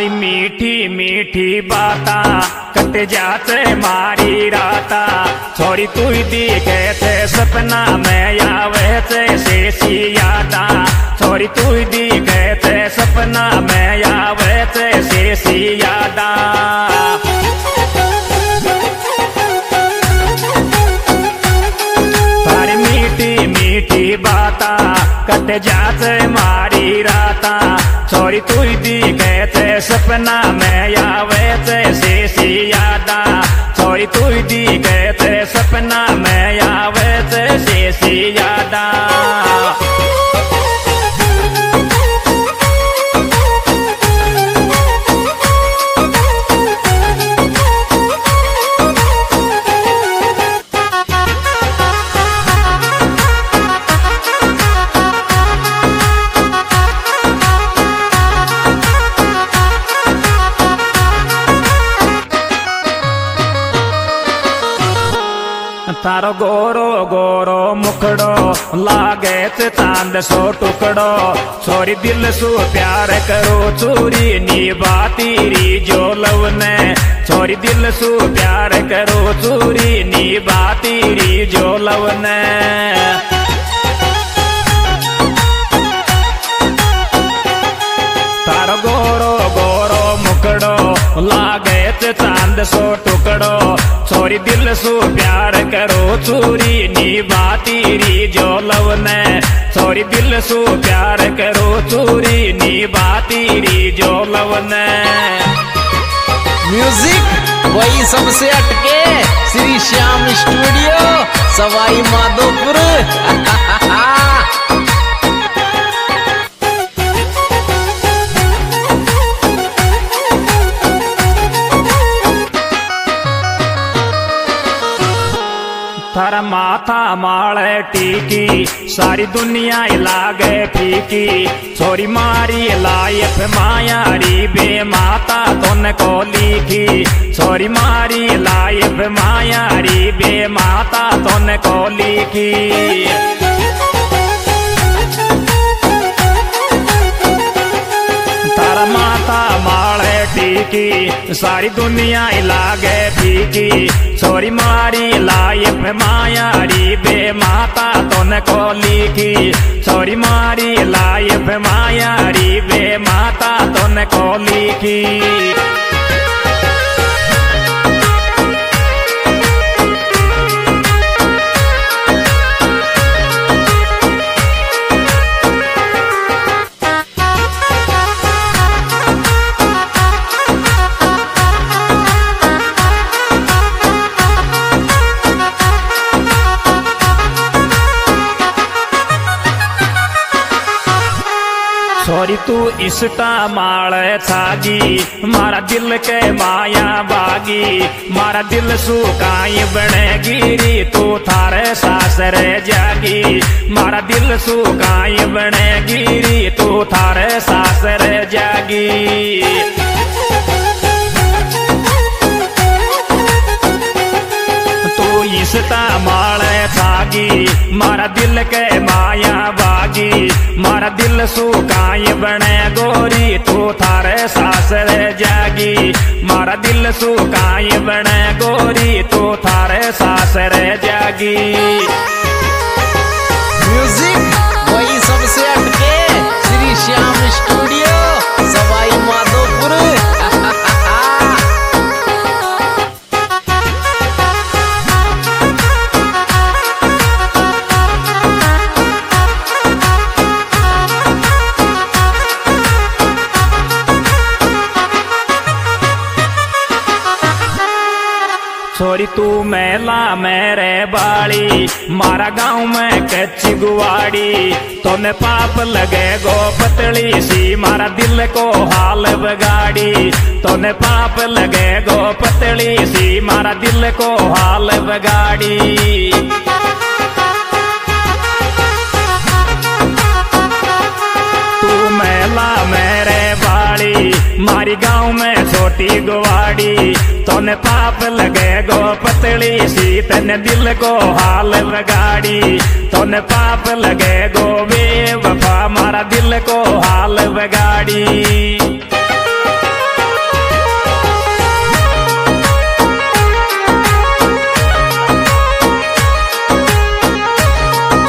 थारी मीठी मीठी बाता कट जाते मारी राता छोरी तू दिखे थे सपना में आवे थे शेषी यादा छोरी तू दिखे थे सपना में आवे थे शेषी यादा थारी मीठी मीठी बाता कट जाते मारी राता छोरी तू दिखे थे सपना में आवे थे शेषी यादा छोरी तू दिखे थे सपना में आवे थे शेषी यादा तारो गोरो गोरो मुखड़ो लागे ते चांद सो टुकड़ो छोरी दिल सु प्यार करो चोरी निभाती री जो लवने छोरी दिल सु प्यार करो चोरी निभाती री जो लवने तारो गोरो गोरो मुखड़ो लागे ते चांद सो टुकड़ो छोरी दिल सु प्यार करो चोरी निभाती री जो लवने छोरी दिल सु प्यार करो चोरी निभाती री जो लवने म्यूजिक वही सबसे हटके श्री श्याम स्टूडियो सवाई माधोपुर थारा माथा माले टीकी सारी दुनिया लागे फीकी छोरी मारी लायफ मायारी बे माता तोन को लिखी छोरी मारी लायफ मायारी बे माता तोन को लिखी तारा माता माले टीकी सारी दुनिया लागे फीकी छोरी मारी लायफ मायारी बे माता तोन को लिखी छोरी मारी लायफ मायारी बे माता तोन को लिखी छोरी तू इसटा माल छागी मारा दिल के माया बागी मारा दिल सुकाई बने गिरी तू थारे सासर जागी मारा दिल सुकाई बने गिरी तू थारे सासर जागी इसता माल छागी मारा दिल के माया बागी मारा दिल सुकाई बने गोरी तू थारे सासर जागी मारा दिल सुकाई बने गोरी तू थारे सासर जागी म्यूजिक वही सबसे हटके श्री श्याम स्टूडियो सवाई माधोपुर छोरी तू मेला मेरे बाड़ी मारा गांव में कच्ची गुवाड़ी तोने पाप लगे गो पतली सी मारा दिल को हाल बगाड़ी तोने पाप लगे गो पतली सी मारा दिल को हाल बगाड़ी तू मेला मेरे बाड़ी मारी गांव में छोटी गुवाड़ी तोने पाप लगे गो पतली सी तने दिल को हाल बगाड़ी तोने पाप लगे गो बेवफा मारा दिल को हाल बगाड़ी।